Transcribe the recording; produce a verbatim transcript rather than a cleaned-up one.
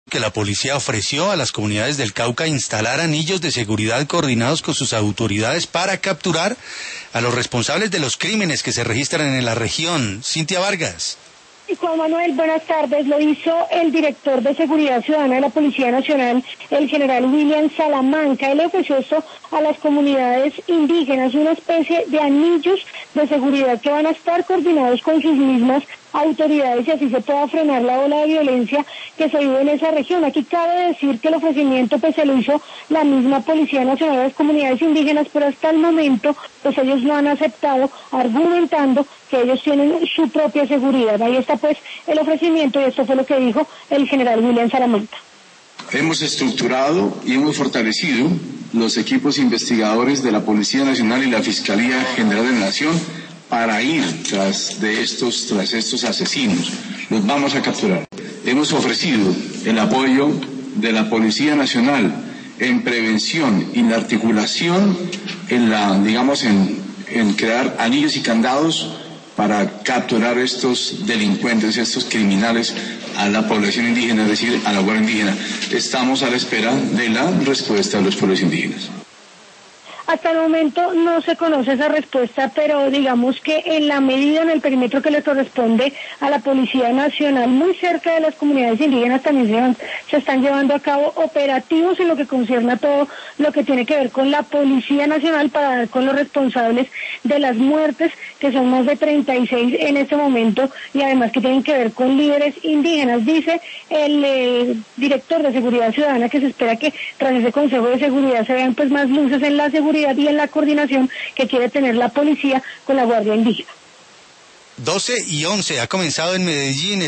Que la policía ofreció a las comunidades del Cauca instalar anillos de seguridad coordinados con sus autoridades para capturar a los responsables de los crímenes que se registran en la región. Cintia Vargas. Y Juan Manuel, buenas tardes. Lo hizo el director de Seguridad Ciudadana de la Policía Nacional, el general William Salamanca. Él le ofreció esto a las comunidades indígenas, una especie de anillos de seguridad que van a estar coordinados con sus mismas autoridades y así se pueda frenar la ola de violencia que se vive en esa región. Aquí cabe decir que el ofrecimiento pues se lo hizo la misma Policía Nacional de las Comunidades Indígenas, pero hasta el momento pues ellos no han aceptado, argumentando que ellos tienen su propia seguridad. Ahí está pues el ofrecimiento y esto fue lo que dijo el general William Salamanca. Hemos estructurado y hemos fortalecido los equipos investigadores de la Policía Nacional y la Fiscalía General de la Nación para ir tras de estos, tras estos asesinos. Los vamos a capturar. Hemos ofrecido el apoyo de la Policía Nacional en prevención y en la articulación, en la, digamos, en, en crear anillos y candados para capturar estos delincuentes, estos criminales a la población indígena, es decir, a la Guardia Indígena. Estamos a la espera de la respuesta de los pueblos indígenas. Hasta el momento no se conoce esa respuesta, pero digamos que en la medida, en el perímetro que le corresponde a la Policía Nacional, muy cerca de las comunidades indígenas también se, van, se están llevando a cabo operativos en lo que concierne a todo lo que tiene que ver con la Policía Nacional para dar con los responsables de las muertes, que son más de treinta y seis en este momento, y además que tienen que ver con líderes indígenas. Dice el eh, director de Seguridad Ciudadana que se espera que tras ese Consejo de Seguridad se vean pues más luces en la seguridad y en la coordinación que quiere tener la policía con la Guardia Indígena. doce y once ha comenzado en Medellín